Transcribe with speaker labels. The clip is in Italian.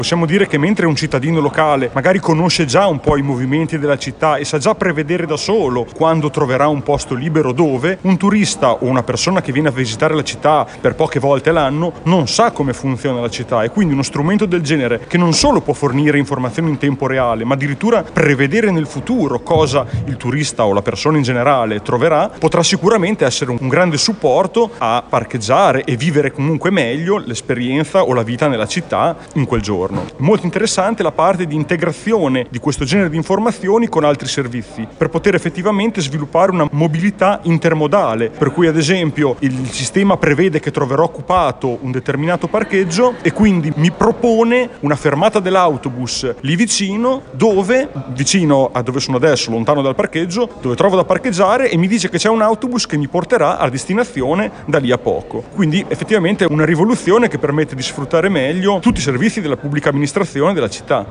Speaker 1: Possiamo dire che mentre un cittadino locale magari conosce già un po' i movimenti della città e sa già prevedere da solo quando troverà un posto libero dove, un turista o una persona che viene a visitare la città per poche volte l'anno non sa come funziona la città, e quindi uno strumento del genere, che non solo può fornire informazioni in tempo reale, ma addirittura prevedere nel futuro cosa il turista o la persona in generale troverà, potrà sicuramente essere un grande supporto a parcheggiare e vivere comunque meglio l'esperienza o la vita nella città in quel giorno. Molto interessante la parte di integrazione di questo genere di informazioni con altri servizi, per poter effettivamente sviluppare una mobilità intermodale, per cui ad esempio il sistema prevede che troverò occupato un determinato parcheggio e quindi mi propone una fermata dell'autobus lì vicino a dove sono adesso, lontano dal parcheggio, dove trovo da parcheggiare, e mi dice che c'è un autobus che mi porterà a destinazione da lì a poco. Quindi effettivamente è una rivoluzione che permette di sfruttare meglio tutti i servizi della pubblica amministrazione della città.